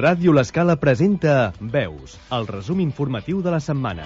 Ràdio L'Escala presenta Veus, el resum informatiu de la setmana.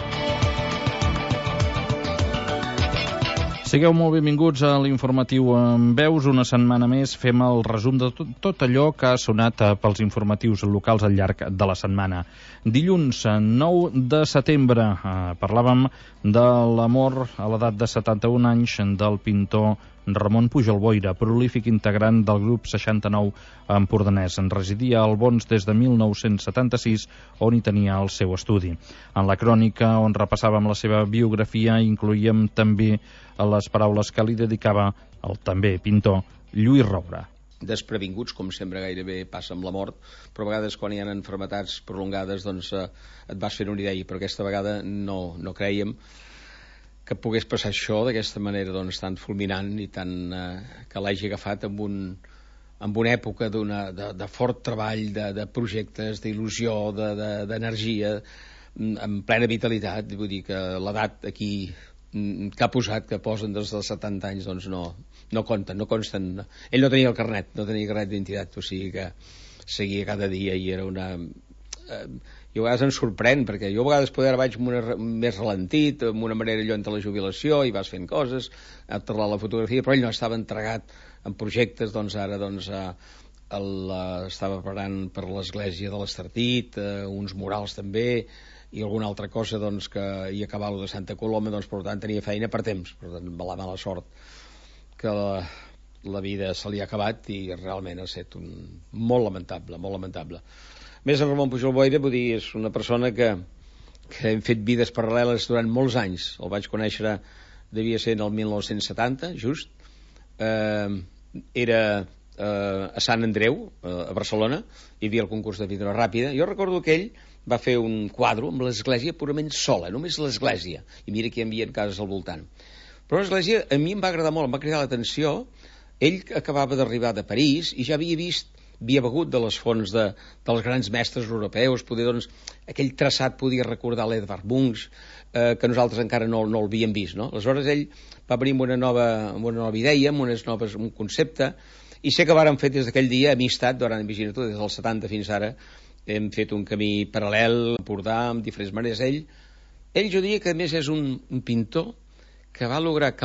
Sigueu molt benvinguts a l'informatiu en Veus. Una setmana més fem el resum de tot allò que ha sonat pels informatius locals al llarg de la setmana. Dilluns 9 de setembre parlàvem de la mort a l'edat de 71 anys del pintor Ramon Pujol Boira, prolífic integrant del grup 69 empordanès. Residia a Albons des de 1976, on hi tenia el seu estudi. En la crònica on repassàvem la seva biografia incloïem també les paraules que li dedicava el també pintor Lluís Roura. Desprevinguts, com sempre gairebé passa amb la mort, però a vegades quan hi ha malalties prolongades et vas fent una idea, però aquesta vegada no crèiem que pogués passar això d'aquesta manera tan fulminant i tan que l'hagi agafat en una època de fort treball, de projectes, d'il·lusió, d'energia, en plena vitalitat. Vull dir que l'edat aquí que ha posat, que posen des dels 70 anys, no compten, no consten. Ell no tenia el carnet, d'identitat, o sigui que seguia cada dia i era una... I a vegades em sorprèn, perquè jo a vegades ara vaig més ralentit, amb una manera lluent a la jubilació, i vas fent coses, a parlar la fotografia, però ell no estava entregat en projectes. Ara estava preparant per l'església de l'Estartit, uns murals també, i alguna altra cosa i acabar-lo de Santa Coloma, per tant tenia feina per temps. Per tant, la mala sort que la vida se li ha acabat i realment ha estat molt lamentable, molt lamentable. Més en Ramon Pujol Boira, vull dir, és una persona que hem fet vides paral·leles durant molts anys. El vaig conèixer, devia ser en el 1970, just. Era a Sant Andreu, a Barcelona, hi havia el concurs de vidre ràpida. Jo recordo que ell va fer un quadre amb l'església purament sola, només l'església. I mira que hi havia cases al voltant. Però l'església a mi em va agradar molt, em va cridar l'atenció. Ell acabava d'arribar de París i ja havia begut de les fonts dels grans mestres europeus. Aquell traçat podia recordar l'Edvard Munch, que nosaltres encara no l'havíem vist, no? Aleshores ell va venir amb una nova idea, amb un concepte, i sé que vàrem fer des d'aquell dia amistat, imagina't tu, des dels 70 fins ara hem fet un camí paral·lel, a Empordà, amb diferents maneres. Ell jo diria que a més és un pintor que ha lograt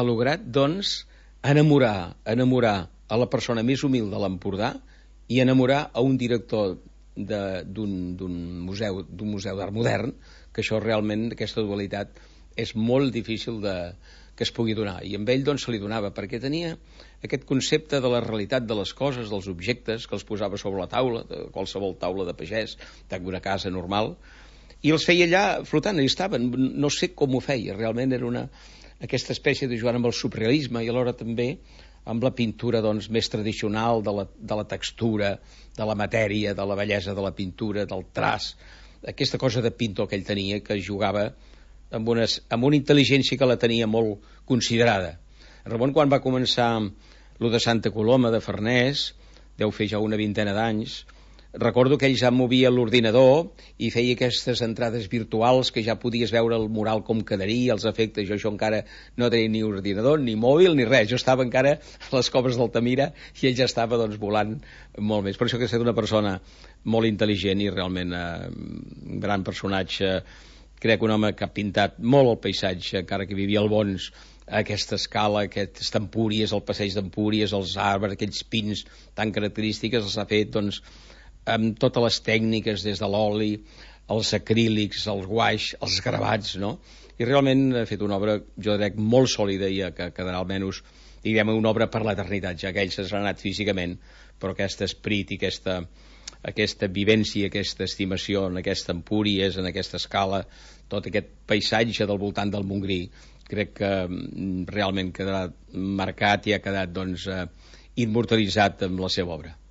enamorar a la persona més humil de l'Empordà i enamorar a un director d'un museu d'art modern, que això realment, aquesta dualitat, és molt difícil que es pugui donar. I amb ell se li donava, perquè tenia aquest concepte de la realitat de les coses, dels objectes, que els posava sobre la taula, de qualsevol taula de pagès, d'una casa normal, i els feia allà flotant, allà estaven. No sé com ho feia, realment era aquesta espècie de jugar amb el surrealisme i alhora també amb la pintura més tradicional, de la textura, de la matèria, de la bellesa de la pintura, del traç, aquesta cosa de pintor que ell tenia, que jugava amb una intel·ligència que la tenia molt considerada. Ramon, quan va començar lo de Santa Coloma de Farners, deu fer ja una vintena d'anys, recordo que ell ja movia l'ordinador i feia aquestes entrades virtuals que ja podies veure el mural com quedaria, els efectes. Jo encara no tenia ni ordinador, ni mòbil, ni res. Jo estava encara a les coves d'Altamira i ell ja estava volant molt més. Per això que ha estat una persona molt intel·ligent i realment un gran personatge. Crec un home que ha pintat molt el paisatge, encara que vivia al Bons, a aquesta escala, aquestes Empúries, el passeig d'Empúries, els arbres, aquells pins tan característiques, els ha fet amb totes les tècniques, des de l'oli, els acrílics, el guaix, els gravats, no? I realment ha fet una obra, jo crec, molt sòlida i que quedarà almenys, diguem, una obra per l'eternitat, ja que ell s'ha anat físicament, però aquest esperit i aquesta vivència, aquesta estimació en aquesta Empúries, en aquesta escala, tot aquest paisatge del voltant del Montgrí, crec que realment quedarà marcat i ha quedat immortalitzat amb la seva obra.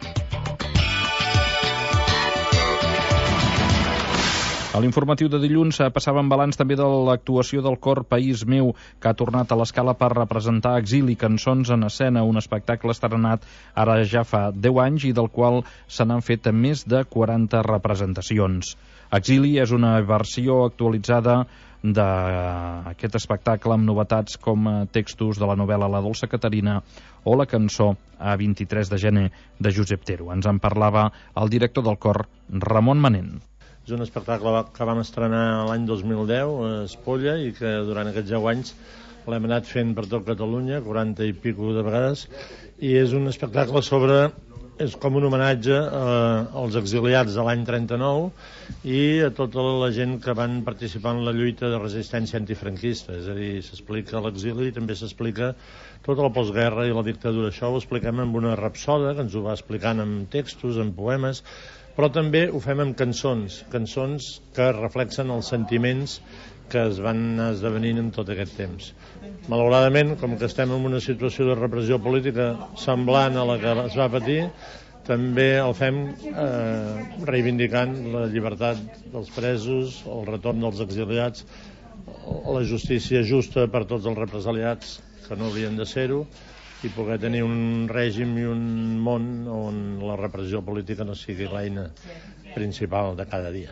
A l'informatiu de dilluns passàvem balanç també de l'actuació del cor País Meu, que ha tornat a l'Escala per representar Exili, cançons en escena, un espectacle estrenat ara ja fa 10 anys i del qual se n'han fet més de 40 representacions. Exili és una versió actualitzada d'aquest espectacle amb novetats com textos de la novel·la La dolça Caterina o la cançó A 23 de gener de Josep Tero. Ens en parlava el director del cor, Ramon Manent. És un espectacle que vam estrenar l'any 2010 a Espolla i que durant aquests 10 anys l'hem anat fent per tot Catalunya, 40 i pico de vegades, i és un espectacle és com un homenatge als exiliats de l'any 39 i a tota la gent que van participar en la lluita de resistència antifranquista. És a dir, s'explica l'exili i també s'explica tota la postguerra i la dictadura. Això ho expliquem amb una rapsoda que ens ho va explicant amb textos, amb poemes, però també ho fem amb cançons que reflexen els sentiments que es van anar esdevenint en tot aquest temps. Malauradament, com que estem en una situació de repressió política semblant a la que es va patir, també el fem reivindicant la llibertat dels presos, el retorn dels exiliats, la justícia justa per tots els represaliats que no haurien de ser-ho, i poder tenir un règim i un món on la repressió política no sigui l'eina principal de cada dia.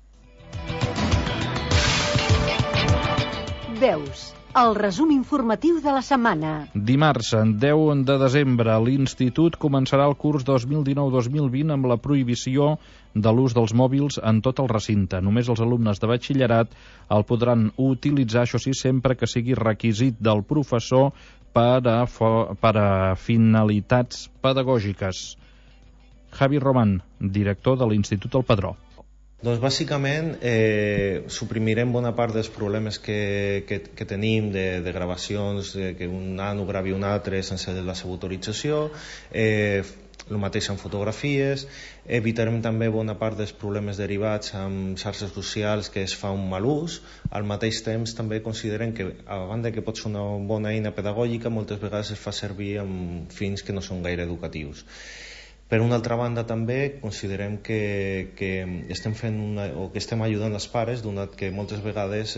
Veus, el resum informatiu de la setmana. Dimarts, 10 de desembre, l'Institut començarà el curs 2019-2020 amb la prohibició de l'ús dels mòbils en tot el recinte. Només els alumnes de batxillerat el podran utilitzar, això sí, sempre que sigui requisit del professor per a finalitats pedagògiques. Javi Roman, director de l'Institut El Padró. Doncs bàsicament suprimirem bona part dels problemes que tenim de gravacions, que un nano gravi un altre sense la seva autorització, el mateix amb fotografies. Evitarem també bona part dels problemes derivats amb xarxes socials que es fa un mal ús. Al mateix temps també considerem que, a banda que pot ser una bona eina pedagògica, moltes vegades es fa servir amb fins que no són gaire educatius. Per una altra banda també considerem que estem fent que estem ajudant els pares, donat que moltes vegades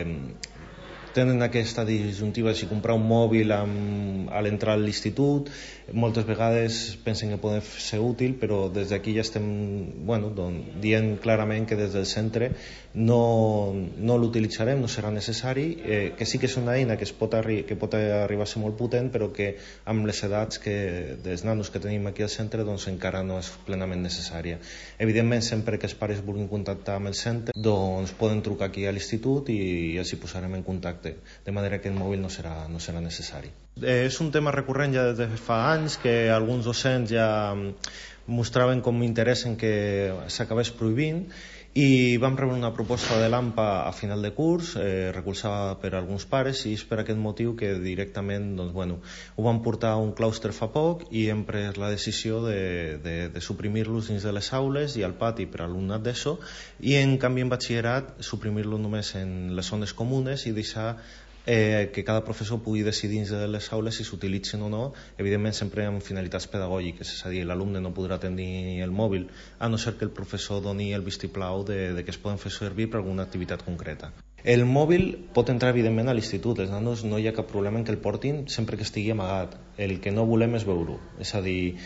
tenen aquesta disjuntiva si comprar un mòbil a l'entrar a l'institut. Moltes vegades pensen que poden ser útil, però des d'aquí ja estem dient clarament que des del centre no l'utilitzarem, no serà necessari, que sí que és una eina que pot arribar a ser molt potent, però que amb les edats dels nanos que tenim aquí al centre doncs encara no és plenament necessària. Evidentment, sempre que els pares vulguin contactar amb el centre, doncs poden trucar aquí a l'institut i els hi posarem en contacte, de manera que el mòbil no serà necessari. És un tema recurrent ja des de fa anys, que alguns docents ja mostraven com interès en que s'acabés prohibint, i vam rebre una proposta de l'AMPA a final de curs, recolzada per alguns pares, i és per aquest motiu que directament ho vam portar a un claustre fa poc i hem pres la decisió de suprimir-los dins de les aules i al pati per a l'alumnat d'ESO, i en canvi en batxillerat suprimir-lo només en les zones comunes i deixar que cada professor pugui decidir dins de les aules si s'utilitzen o no, evidentment sempre amb finalitats pedagògiques, és a dir, l'alumne no podrà tenir el mòbil a no ser que el professor doni el vistiplau de que es poden fer servir per alguna activitat concreta. El mòbil pot entrar evidentment a l'institut, els nanos no hi ha cap problema en que el portin sempre que estigui amagat. El que no volem és veure-ho, és a dir,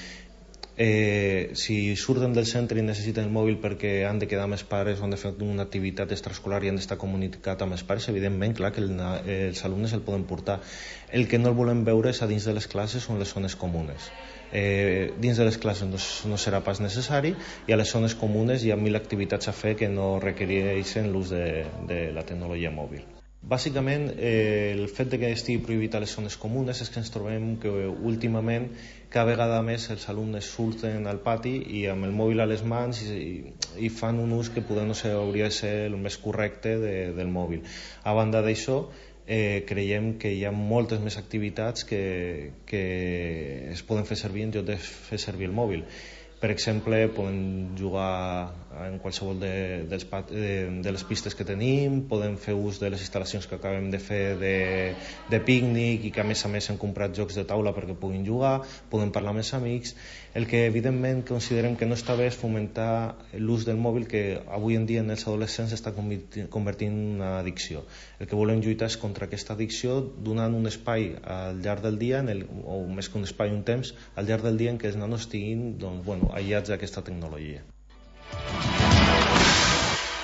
si surten del centre i necessiten el mòbil perquè han de quedar amb els pares o han de fer una activitat extraescolar i han d'estar comunicat amb els pares, evidentment, clar que els alumnes el poden portar. El que no el volem veure és a dins de les classes o en les zones comunes. Dins de les classes no serà pas necessari, i a les zones comunes hi ha 1000 activitats a fer que no requereixen l'ús de la tecnologia mòbil. Bàsicament, el fet de que estigui prohibit a les zones comunes és que ens trobem que últimament cada vegada més els alumnes surten al pati i amb el mòbil a les mans i fan un ús que potser no hauria de ser el més correcte del mòbil. A banda d'això, creiem que hi ha moltes més activitats que es poden fer servir en lloc de fer servir el mòbil. Per exemple, podem jugar en qualsevol de les pistes que tenim, podem fer ús de les instal·lacions que acabem de fer de pícnic i que a més hem comprat jocs de taula perquè puguin jugar, podem parlar amb els amics. El que evidentment considerem que no està bé és fomentar l'ús del mòbil, que avui en dia en els adolescents està convertint en una addicció. El que volem lluitar és contra aquesta addicció, donant un espai al llarg del dia, o més que un espai, un temps, al llarg del dia en què els nanos estiguin aïllats d'aquesta tecnologia.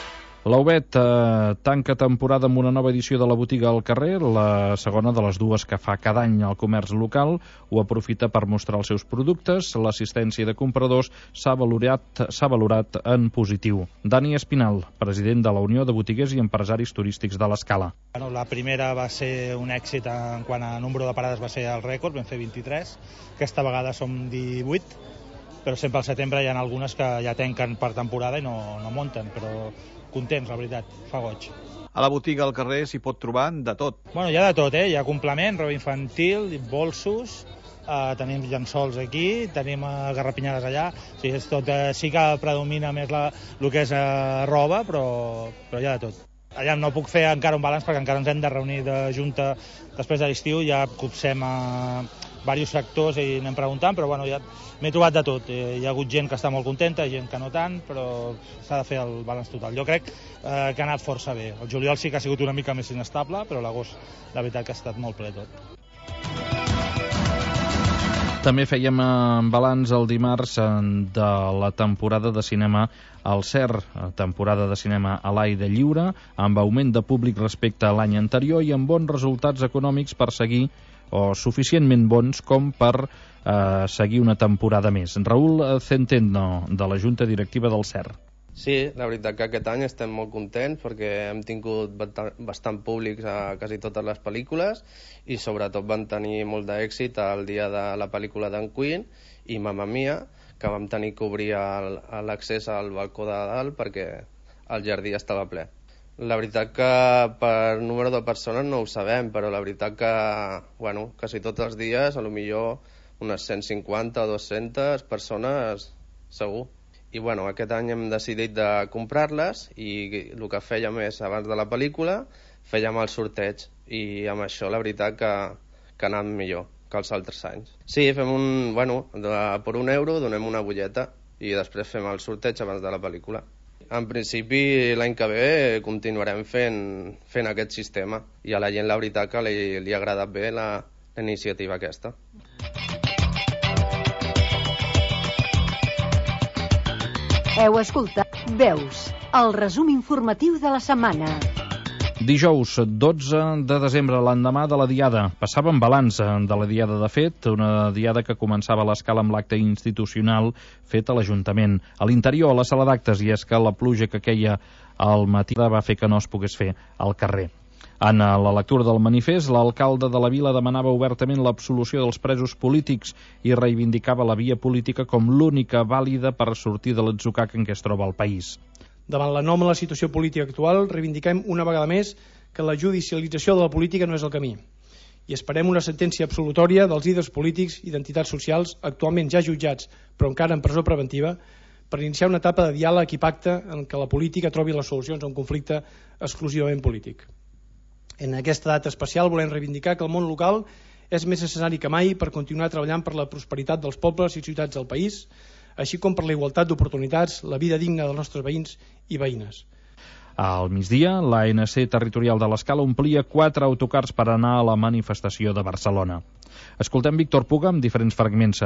L'Aubet tanca temporada amb una nova edició de la botiga al carrer, la segona de les dues que fa cada any al comerç local. Ho aprofita per mostrar els seus productes. L'assistència de compradors s'ha valorat en positiu. Dani Espinal, president de la Unió de Botiguers i Empresaris Turístics de l'Escala. Bueno, la primera va ser un èxit en quant a número de parades, va ser el rècord, vam fer 23. Aquesta vegada som 18, però sempre al setembre hi ha algunes que ja tanquen per temporada i no munten, però contents, la veritat, fa goig. A la botiga al carrer s'hi pot trobar de tot. Bueno, hi ha de tot, hi ha complement, roba infantil, bolsos, tenim llençols aquí, tenim garrapinyades allà, sí, és tot, sí que predomina més el que és roba, però hi ha de tot. Allà no puc fer encara un balanç perquè encara ens hem de reunir de junta després de l'estiu, ja copsem a diversos sectors i anem preguntant, però bueno, ja m'he trobat de tot. Hi ha hagut gent que està molt contenta, gent que no tant, però s'ha de fer el balanç total. Jo crec que ha anat força bé. El juliol sí que ha sigut una mica més inestable, però l'agost la veritat que ha estat molt ple tot. També fèiem balanç el dimarts de la temporada de cinema al CER, temporada de cinema a l'aire lliure, amb augment de públic respecte a l'any anterior i amb bons resultats econòmics per seguir, o suficientment bons com per seguir una temporada més. Raül Centeno, de la Junta Directiva del CER. Sí, la veritat que aquest any estem molt contents perquè hem tingut bastant públics a quasi totes les pel·lícules i sobretot van tenir molt d'èxit el dia de la pel·lícula d'en Queen i Mamma Mia, que vam tenir que obrir l'accés al balcó de dalt perquè el jardí estava ple. La veritat que per número de persones no ho sabem, però la veritat que, bueno, quasi tots els dies, a lo millor unes 150 o 200 persones segur. I bueno, aquest any hem decidit de comprar-les i el que fèiem és, abans de la pel·lícula, fèiem el sorteig i amb això la veritat que ha anat millor que els altres anys. Sí, fem per €1 donem una butlleta i després fem el sorteig abans de la pel·lícula. En principi l'any que ve continuarem fent aquest sistema i a la gent la veritat que li ha agradat bé la iniciativa aquesta. Heu escoltat Veus, el resum informatiu de la setmana. Dijous, 12 de desembre, l'endemà de la Diada. Passàvem balanç de la Diada, de fet, una Diada que començava a l'Escala amb l'acte institucional fet a l'Ajuntament. A l'interior, a la sala d'actes, i és que la pluja que queia al matí va fer que no es pogués fer al carrer. En la lectura del manifest, l'alcalde de la vila demanava obertament l'absolució dels presos polítics i reivindicava la via política com l'única vàlida per sortir de l'atzucac en què es troba el país. Davant l'anòmala situació política actual, reivindiquem una vegada més que la judicialització de la política no és el camí. I esperem una sentència absolutòria dels líders polítics i d'entitats socials actualment ja jutjats, però encara en presó preventiva, per iniciar una etapa de diàleg i pacte en què la política trobi les solucions a un conflicte exclusivament polític. En aquesta data especial volem reivindicar que el món local és més necessari que mai per continuar treballant per la prosperitat dels pobles i ciutats del país, així com per la igualtat d'oportunitats, la vida digna dels nostres veïns i veïnes. Al migdia, l'ANC territorial de l'Escala omplia 4 autocars per anar a la manifestació de Barcelona. Escoltem Víctor Puga amb diferents fragments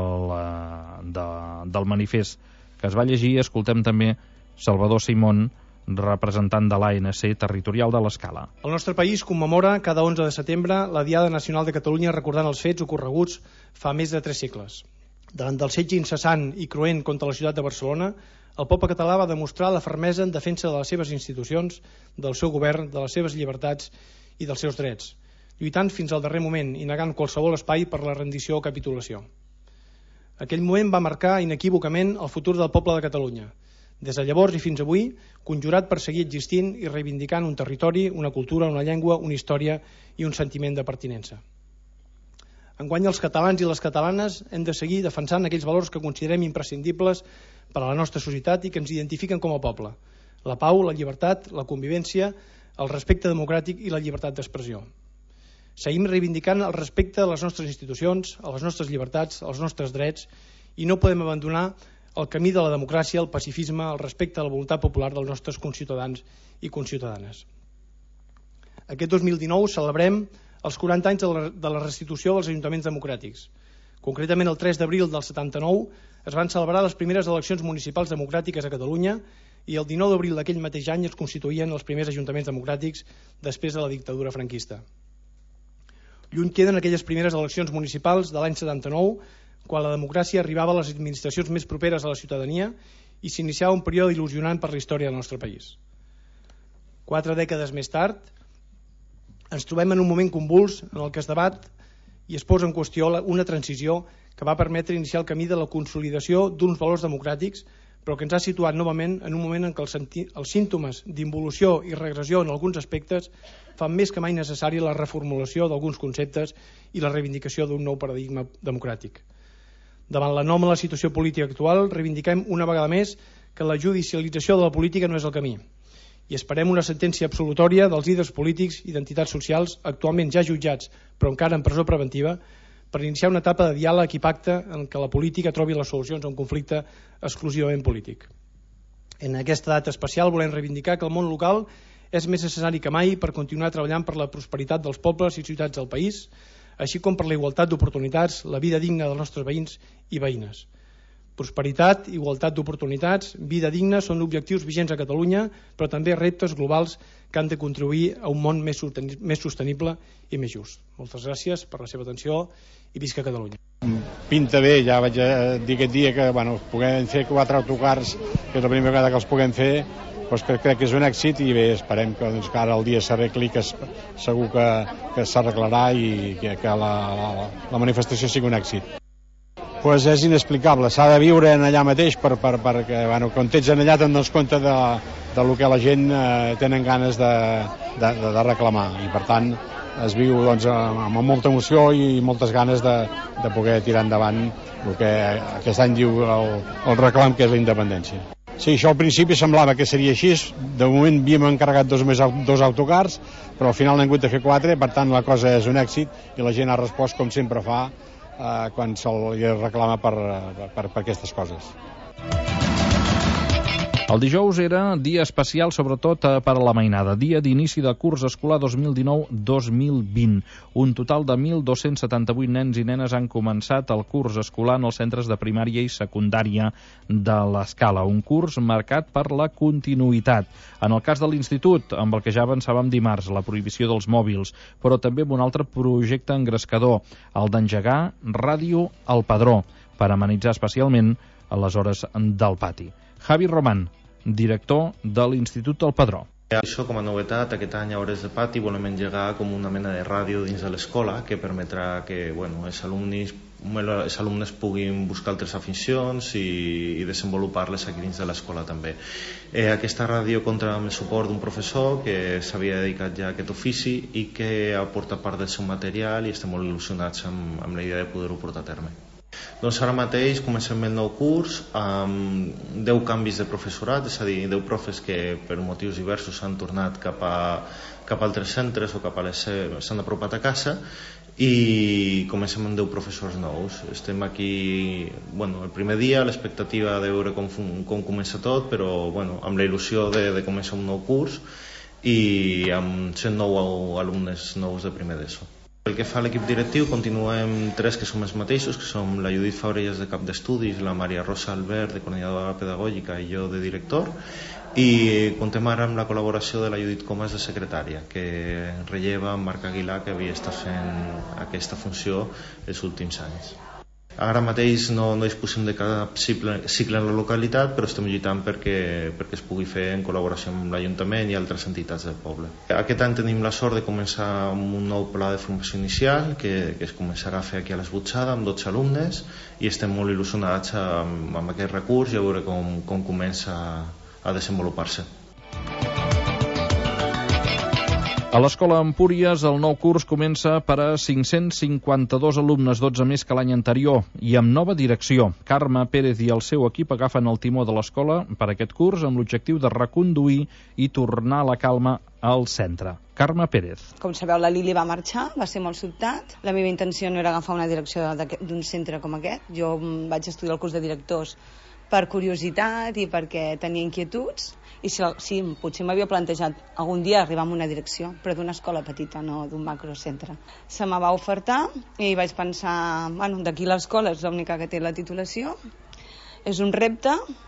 del manifest que es va llegir. Escoltem també Salvador Simón, representant de l'ANC territorial de l'Escala. El nostre país commemora cada 11 de setembre la Diada Nacional de Catalunya recordant els fets ocorreguts fa més de 3 segles. Davant del setge incessant i cruent contra la ciutat de Barcelona, el poble català va demostrar la fermesa en defensa de les seves institucions, del seu govern, de les seves llibertats i dels seus drets, lluitant fins al darrer moment i negant qualsevol espai per la rendició o capitulació. Aquell moment va marcar inequívocament el futur del poble de Catalunya, des de llavors i fins avui, conjurat per seguir existint i reivindicant un territori, una cultura, una llengua, una història i un sentiment de pertinença. Enguany els catalans i les catalanes hem de seguir defensant aquells valors que considerem imprescindibles per a la nostra societat i que ens identifiquen com a poble: la pau, la llibertat, la convivència, el respecte democràtic i la llibertat d'expressió. Seguim reivindicant el respecte a les nostres institucions, a les nostres llibertats, als nostres drets, i no podem abandonar el camí de la democràcia, el pacifisme, el respecte a la voluntat popular dels nostres conciutadans i conciutadanes. Aquest 2019 celebrem els 40 anys de la restitució dels ajuntaments democràtics. Concretament, el 3 d'abril del 79 es van celebrar les primeres eleccions municipals democràtiques a Catalunya i el 19 d'abril d'aquell mateix any es constituïen els primers ajuntaments democràtics després de la dictadura franquista. Lluny queden aquelles primeres eleccions municipals de l'any 79, quan la democràcia arribava a les administracions més properes a la ciutadania i s'iniciava un període il·lusionant per la història del nostre país. 4 dècades més tard, ens trobem en un moment convuls en el que es debat i es posa en qüestió una transició que va permetre iniciar el camí de la consolidació d'uns valors democràtics, però que ens ha situat novament en un moment en què els símptomes d'involució i regressió en alguns aspectes fan més que mai necessària la reformulació d'alguns conceptes i la reivindicació d'un nou paradigma democràtic. Davant l'anòmala situació política actual, reivindiquem una vegada més que la judicialització de la política no és el camí i esperem una sentència absolutòria dels líders polítics i d'entitats socials actualment ja jutjats però encara en presó preventiva per iniciar una etapa de diàleg i pacte en què la política trobi les solucions a un conflicte exclusivament polític. En aquesta data especial volem reivindicar que el món local és més necessari que mai per continuar treballant per la prosperitat dels pobles i ciutats del país, així com per la igualtat d'oportunitats, la vida digna dels nostres veïns i veïnes. Prosperitat, igualtat d'oportunitats, vida digna són objectius vigents a Catalunya, però també reptes globals que han de contribuir a un món més sostenible i més just. Moltes gràcies per la seva atenció i visca Catalunya. Pinta bé, ja vaig dir aquest dia que puguem fer 4 autocars, que és la primera vegada que els puguem fer, doncs crec que és un èxit i bé, esperem que ara el dia s'arregli, que segur que s'arreglarà i que la manifestació sigui un èxit. Pues és inexplicable, s'ha de viure allà mateix perquè quan ets allà te'n dones compte de lo que la gent tenen ganes de reclamar i per tant es viu amb molta emoció i moltes ganes de poder tirar endavant el que aquest any diu el reclam, que és la independència. Sí, això al principi semblava que seria així, de moment havíem encarregat 2 autocars, però al final n'hem hagut de fer 4, per tant la cosa és un èxit i la gent ha respost com sempre fa quan se li reclama per aquestes coses. El dijous era dia especial sobretot per a la mainada, dia d'inici de curs escolar 2019-2020. Un total de 1.278 nens i nenes han començat el curs escolar en els centres de primària i secundària de l'Escala, un curs marcat per la continuïtat. En el cas de l'institut, amb el que ja avançàvem dimarts, la prohibició dels mòbils, però també amb un altre projecte engrescador, el d'engegar Ràdio al Padró, per amenitzar especialment a les hores del pati. Javi Román, director de l'Institut del Padró. Això com a novetat, aquest any a hores de pati volem engegar com una mena de ràdio dins de l'escola que permetrà que els alumnes puguin buscar altres aficions i desenvolupar-les aquí dins de l'escola també. Aquesta ràdio compta amb el suport d'un professor que s'havia dedicat ja a aquest ofici i que aporta part del seu material i estem molt il·lusionats amb la idea de poder-ho portar a terme. Doncs ara mateix comencem el nou curs amb 10 canvis de professorat, és a dir, 10 profes que per motius diversos s'han tornat cap a altres centres o s'han apropat a casa i comencem amb 10 professors nous. Estem aquí el primer dia, l'expectativa de veure com comença tot, però amb la il·lusió de començar un nou curs i amb 109 alumnes nous de primer d'ESO. Pel que fa a l'equip directiu, continuem 3 que som els mateixos, que som la Judit Fabrelles de cap d'estudis, la Maria Rosa Albert de coordinadora pedagògica i jo de director, i contem ara amb la col·laboració de la Judit Comas de secretària, que relleva Marc Aguilar, que havia estat fent aquesta funció els últims anys. Ara mateix no disposem de cap cicle en la localitat, però estem lluitant perquè es pugui fer en col·laboració amb l'Ajuntament i altres entitats del poble. Aquest any tenim la sort de començar amb un nou pla de formació inicial que es començarà a fer aquí a l'Esbutxada amb 12 alumnes i estem molt il·lusionats amb aquest recurs i a veure com comença a desenvolupar-se. A l'Escola Empúries, el nou curs comença per a 552 alumnes, 12 més que l'any anterior, i amb nova direcció. Carme Pérez i el seu equip agafen el timó de l'escola per aquest curs amb l'objectiu de reconduir i tornar la calma al centre. Carme Pérez. Com sabeu, la Lili va marxar, va ser molt sobtat. La meva intenció no era agafar una direcció d'un centre com aquest. Jo vaig estudiar el curs de directors per curiositat i perquè tenia inquietuds. I sí, potser m'havia plantejat algun dia arribar a una direcció, però d'una escola petita, no d'un macrocentre. Se me va ofertar i vaig pensar, d'aquí l'escola és l'única que té la titulació, és un repte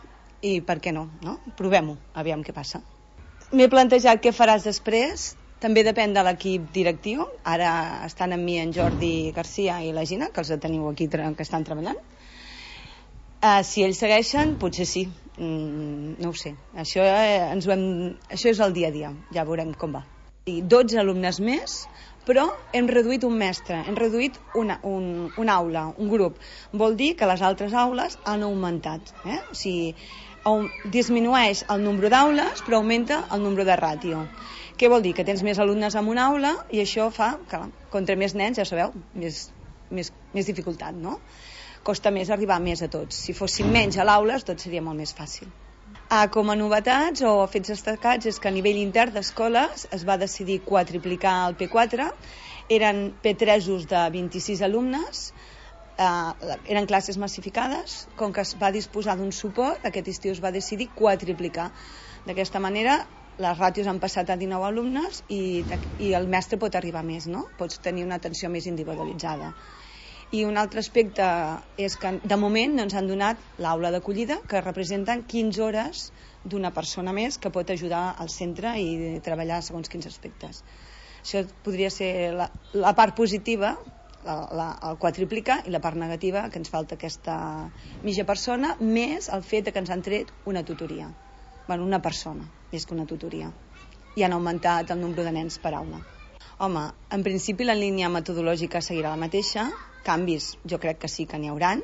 i per què no? Provem-ho, aviam què passa. M'he plantejat què faràs després. També depèn de l'equip directiu. Ara estan amb mi en Jordi Garcia i la Gina, que els teniu aquí que estan treballant. Si ells segueixen, potser sí. No ho sé. Això és el dia a dia. Ja veurem com va. 12 alumnes més, però hem reduït un mestre, hem reduït una aula, un grup. Vol dir que les altres aules han augmentat. O sigui, disminueix el nombre d'aules, però augmenta el nombre de ràtio. Què vol dir? Que tens més alumnes en una aula i això fa que, contra més nens, ja sabeu, més dificultat, no? Costa més arribar més a tots. Si fossin menys a l'aules, tot seria molt més fàcil. Com a novetats o fets destacats és que a nivell intern d'escoles es va decidir quadriplicar el P4. Eren P3 de 26 alumnes, eren classes massificades. Com que es va disposar d'un suport, aquest estiu es va decidir quadriplicar. D'aquesta manera, les ràtios han passat a 19 alumnes i el mestre pot arribar més, no? Pots tenir una atenció més individualitzada. I un altre aspecte és que de moment no ens han donat l'aula d'acollida, que representen 15 hores d'una persona més que pot ajudar al centre i treballar segons quins aspectes. Això podria ser la part positiva, el quadriplicar, i la part negativa, que ens falta aquesta mitja persona, més el fet que ens han tret una tutoria. Una persona, més que una tutoria. I han augmentat el nombre de nens per aula. Home, en principi la línia metodològica seguirà la mateixa. Canvis jo crec que sí que n'hi hauran,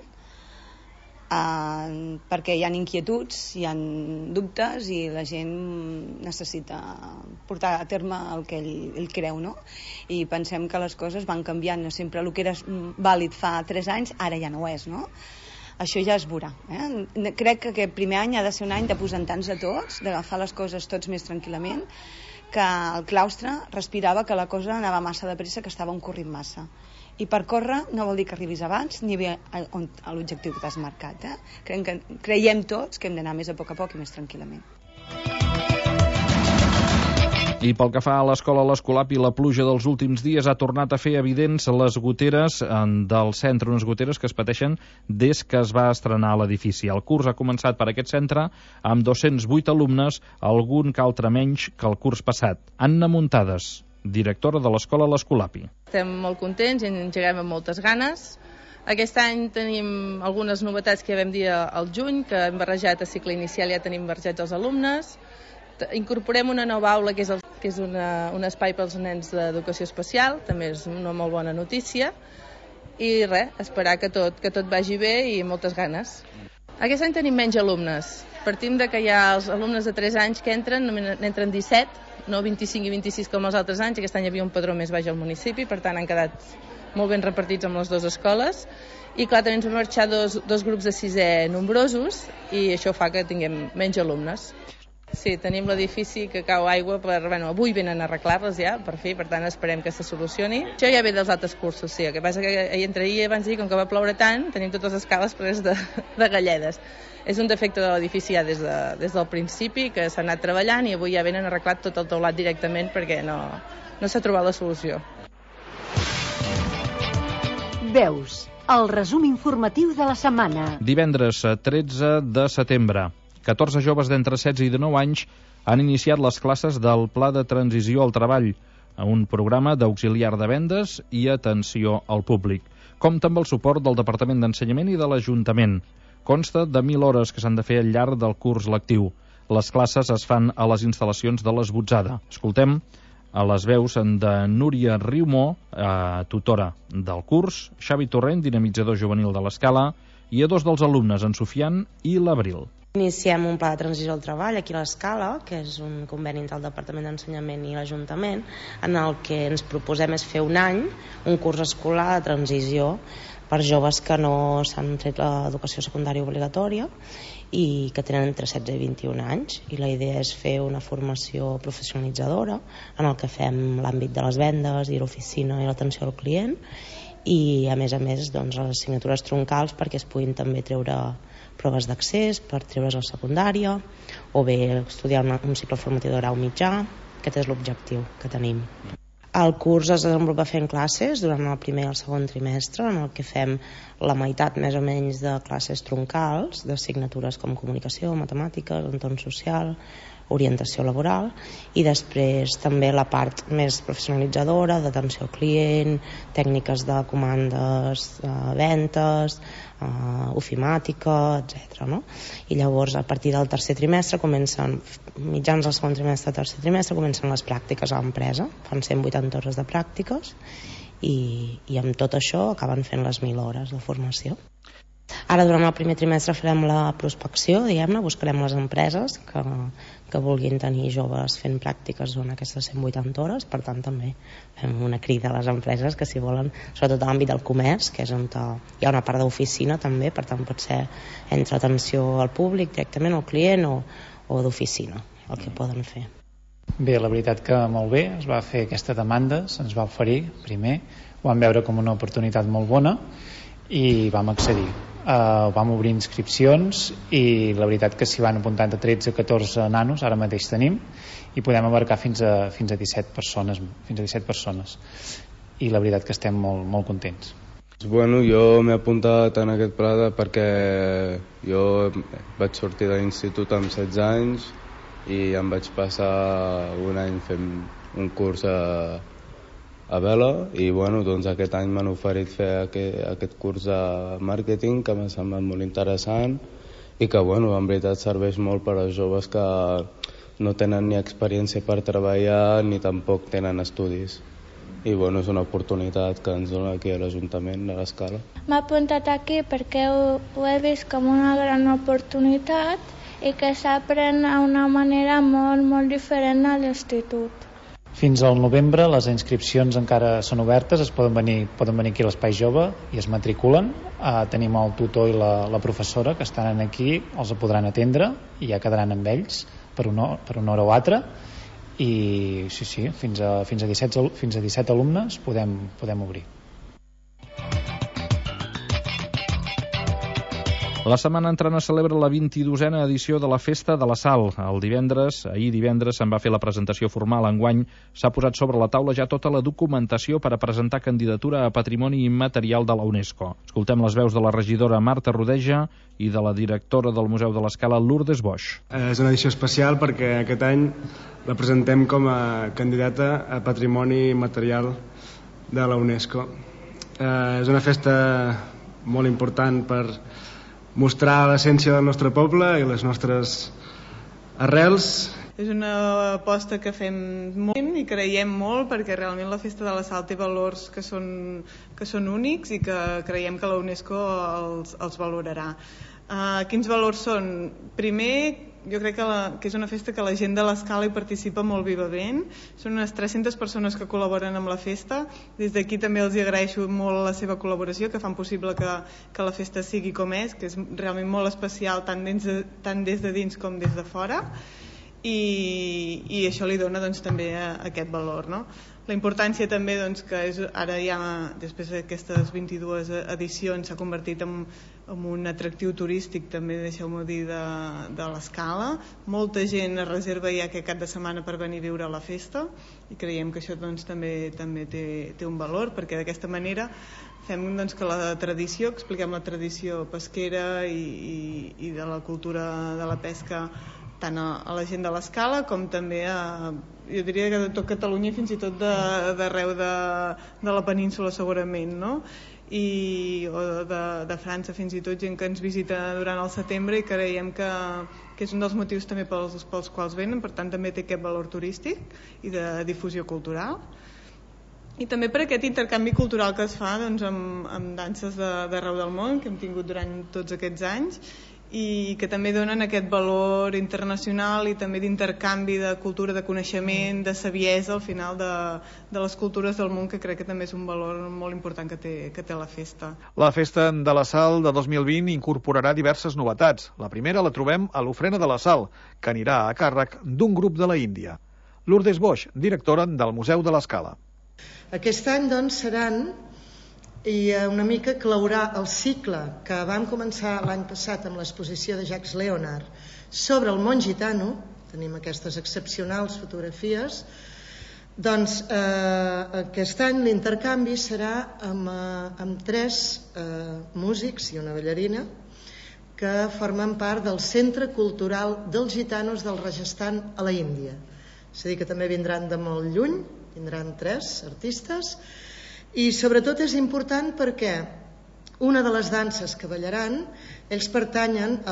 perquè hi ha inquietuds, hi ha dubtes i la gent necessita portar a terme el que ell creu, no? I pensem que les coses van canviant, no sempre el que era vàlid fa 3 anys ara ja no ho és, no? Això ja es veurà. Crec que aquest primer any ha de ser un any de posar-nos a tots, d'agafar les coses tots més tranquil·lament, que el claustre respirava que la cosa anava massa de pressa, que estava corrent massa. I per córrer no vol dir que arribis abans ni bé a l'objectiu que t'has marcat. Creiem tots que hem d'anar més a poc i més tranquil·lament. I pel que fa a l'escola l'Escolapi, la pluja dels últims dies ha tornat a fer evidents les goteres del centre, unes goteres que es pateixen des que es va estrenar l'edifici. El curs ha començat per aquest centre amb 208 alumnes, algun que altre menys que el curs passat. Anna Muntades, directora de l'escola l'Escolapi. Estem molt contents i ens engeguem amb moltes ganes. Aquest any tenim algunes novetats que ja vam dir al juny, que hem barrejat a cicle inicial, ja tenim barrejats els alumnes. Incorporem una nova aula que és un espai pels nens d'educació especial, també és una molt bona notícia. I res, esperar que tot vagi bé i moltes ganes. Aquest any tenim menys alumnes. Partim de que hi ha els alumnes de 3 anys que n'entren 17, no 25 i 26 com els altres anys. Aquest any hi havia un padró més baix al municipi, per tant han quedat molt ben repartits amb les dues escoles. I clar, també ens van marxar dos grups de 6è nombrosos i això fa que tinguem menys alumnes. Sí, tenim l'edifici que cau aigua avui venen a arreglar-les ja, per fi, per tant esperem que se solucioni. Això ja ve dels altres cursos, sí, el que passa que entre ahir abans dir, com que va ploure tant, tenim totes les escales preses de galledes. És un defecte de l'edifici ja des del principi, que s'ha anat treballant i avui ja venen arreglat tot el teulat directament perquè no s'ha trobat la solució. Veus, el resum informatiu de la setmana. Divendres 13 de setembre. 14 joves d'entre 16 i 19 anys han iniciat les classes del Pla de Transició al Treball, un programa d'auxiliar de vendes i atenció al públic. Compta amb el suport del Departament d'Ensenyament i de l'Ajuntament. Consta de 1.000 hores que s'han de fer al llarg del curs lectiu. Les classes es fan a les instal·lacions de l'Esbotzada. Escoltem a les veus de Núria Riumó, tutora del curs, Xavi Torrent, dinamitzador juvenil de l'Escala, i a 2 dels alumnes, en Sofian i l'Abril. Iniciem un pla de transició al treball aquí a l'Escala, que és un conveni entre el Departament d'Ensenyament i l'Ajuntament, en el que ens proposem és fer un any, un curs escolar de transició per joves que no s'han fet l'educació secundària obligatòria i que tenen entre 16 i 21 anys. I la idea és fer una formació professionalitzadora en el que fem l'àmbit de les vendes i l'oficina i l'atenció al client i a més doncs, les assignatures troncals perquè es puguin també treure proves d'accés per treure's la secundària o bé estudiar un cicle formatiu de grau mitjà. Aquest és l'objectiu que tenim. El curs es desenvolupa fent classes durant el primer i el segon trimestre, en el que fem la meitat més o menys de classes troncals, d'assignatures com comunicació, matemàtiques, entorn social, orientació laboral, i després també la part més professionalitzadora d'atenció al client, tècniques de comandes, ventes, ofimàtica, etc. No? I llavors a partir del tercer trimestre mitjans del segon trimestre, tercer trimestre, comencen les pràctiques a l'empresa, fan 180 hores de pràctiques i amb tot això acaben fent les 1.000 hores de formació. Ara durant el primer trimestre farem la prospecció, diguem-ne, buscarem les empreses que vulguin tenir joves fent pràctiques durant aquestes 180 hores, per tant també fem una crida a les empreses que si volen, sobretot a l'àmbit del comerç, que és on hi ha una part d'oficina també, per tant pot ser entre atenció al públic directament, al client o d'oficina, el que poden fer. Bé, la veritat que molt bé, es va fer aquesta demanda, se'ns va oferir primer, ho vam veure com una oportunitat molt bona i vam accedir. Vam obrir inscripcions i la veritat que s'hi van apuntar entre 13 a 14 nanos, ara mateix tenim, i podem abarcar fins a 17 persones. I la veritat que estem molt, molt contents. Bueno, jo m'he apuntat en aquest pla perquè jo vaig sortir de l'institut amb 16 anys i em vaig passar un any fent un curs a Vela i bueno, doncs aquest any m'han oferit fer aquest curs de màrqueting que m'ha semblat molt interessant i que bueno, en veritat serveix molt per als joves que no tenen ni experiència per treballar ni tampoc tenen estudis i bueno, és una oportunitat que ens dona aquí a l'Ajuntament de l'Escala. M'he apuntat aquí perquè ho he vist com una gran oportunitat i que s'aprèn d'una manera molt, molt diferent a l'institut. Fins al novembre les inscripcions encara són obertes, poden venir aquí a l'Espai Jove i es matriculen. Tenim el tutor i la professora que estan aquí, els podran atendre i ja quedaran amb ells per una hora o altra i sí, fins a 17 alumnes podem obrir. La setmana entrant es celebra la 22a edició de la Festa de la Sal. Ahir divendres, se'n va fer la presentació formal. Enguany s'ha posat sobre la taula ja tota la documentació per a presentar candidatura a Patrimoni Immaterial de la UNESCO. Escoltem les veus de la regidora Marta Rodeja i de la directora del Museu de l'Escala, Lourdes Boix. És una edició especial perquè aquest any la presentem com a candidata a Patrimoni Immaterial de la UNESCO. És una festa molt important per mostrar l'essència del nostre poble i les nostres arrels. És una aposta que fem molt i creiem molt perquè realment la Festa de la Sal té valors que són únics i que creiem que la UNESCO els valorarà. Quins valors són? Primer, jo crec que és una festa que la gent de l'Escala hi participa molt vivament. Són unes 300 persones que col·laboren amb la festa. Des d'aquí també els agraeixo molt la seva col·laboració, que fan possible que la festa sigui com és, que és realment molt especial tant des de dins com des de fora. I això li dona doncs, també aquest valor, no? La importància també que ara ja després d'aquestes 22 edicions s'ha convertit en un atractiu turístic també, deixeu-m'ho dir, de l'Escala. Molta gent es reserva ja aquest cap de setmana per venir a viure la festa i creiem que això també té un valor perquè d'aquesta manera fem que la tradició, expliquem la tradició pesquera i de la cultura de la pesca tant a la gent de l'Escala com també jo diria que de tot Catalunya i fins i tot d'arreu de la península segurament, no? O de França fins i tot, gent que ens visita durant el setembre i creiem que és un dels motius també pels quals venen, per tant també té aquest valor turístic i de difusió cultural i també per aquest intercanvi cultural que es fa amb danses d'arreu del món que hem tingut durant tots aquests anys i que també donen aquest valor internacional i també d'intercanvi de cultura, de coneixement, de saviesa al final de les cultures del món, que crec que també és un valor molt important que té la festa. La Festa de la Sal de 2020 incorporarà diverses novetats. La primera la trobem a l'Ofrena de la Sal, que anirà a càrrec d'un grup de la Índia. Lourdes Boix, directora del Museu de l'Escala. Aquest any, seran i una mica claurar el cicle que vam començar l'any passat amb l'exposició de Jacques Leonard sobre el món gitano. Tenim aquestes excepcionals fotografies Doncs aquest any l'intercanvi serà amb 3 músics i una ballarina que formen part del Centre Cultural dels Gitanos del Rajasthan a la Índia. És a dir, que també vindran de molt lluny, vindran 3 artistes, i sobretot és important perquè una de les danses que ballaran, ells pertanyen